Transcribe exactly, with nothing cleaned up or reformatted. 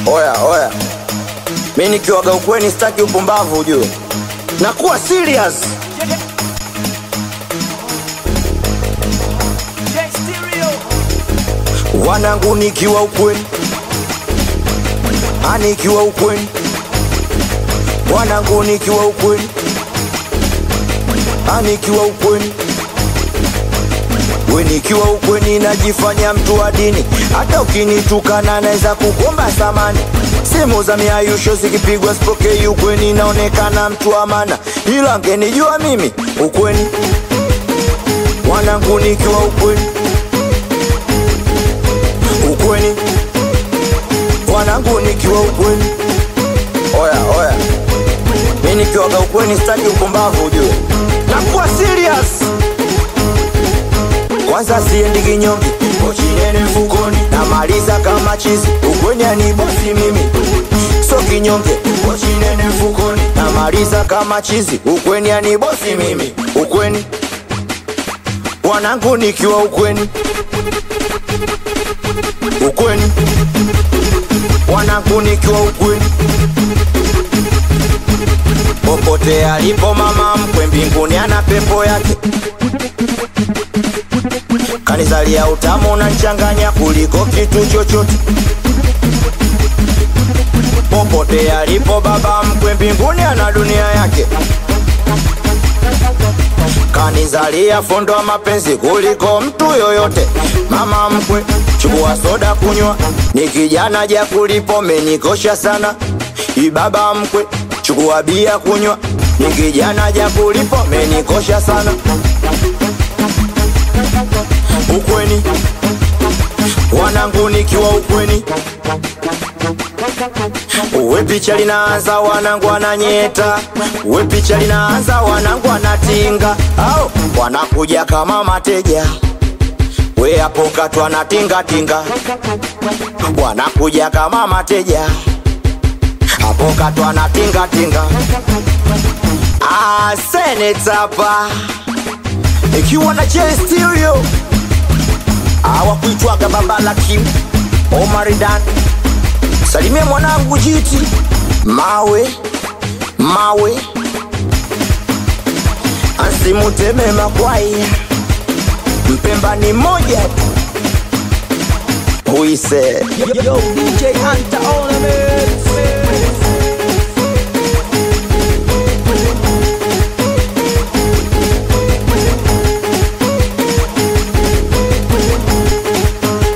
Oya, oya. Mimi nikiwaga ukweni sitaki upumbavu ujue. Nakuwa serious. Wanangu nikiwa ukweni. Ani nikiwa ukweni. Wanangu nikiwa ukweni. Ani nikiwa ukweni. We nikiwa ukweni najifanya mtu wa dini. Hata ukinitukana naweza kukuomba samani. Simu za miayusho zikipigwa sipokei ukweni naonekana mtu wa maana. Ila ngenijua mimi ukweni. Wanangu nikiwa ukweni. Ukweni. Wanangu nikiwa ukweni. Oya, oya. Mimi nikiwaga ukweni sitaki upumbavu ujue. Nakuwa serious. Kwanza siendi kinyongi, pochi nene mfukoni. Namaliza kama chizi, ukweni ni bosi mimi. So kinyonge, pochi nene mfukoni. Namaliza kama chizi, ukweni ni bosi mimi. Ukweni. Wanangu nikiwa ukweni. Ukweni. Wanangu nikiwa ukweni. Popote alipo mama mkwe mbinguni ana pepo yake. Kanizalia utamu na nchanganya kuliko kitu chochote. Popote alipo baba mkwe mbinguni ana dunia yake. Kanizalia fondo wa mapenzi kuliko mtu yoyote. Mama mkwe chukua soda kunywa, ni kijana ja kulipo menikosha sana. Ibaba mkwe chukua bia kunywa, ni kijana ja kulipo menikosha sana. Ukweni. Wanangu nikiwa ukweni. Uwe picha linaanza wanangu wananyeta. Uwe picha linaanza wanangu wanatinga. Au wanakuja kama mateja. We hapo katwa na tinga tinga. Wanakuja kama mateja. Hapo katwa na tinga tinga. Ah, Seneta hapa. Ikiwa na J Stereo. Awa kuitwaga baba la Kim Omaridan. Salimia mwanangu jiti. Mawe Mawe Asimuteme makwai. Mpemba ni moja. Who is it? Yo, yo, D J Hunter on the mix.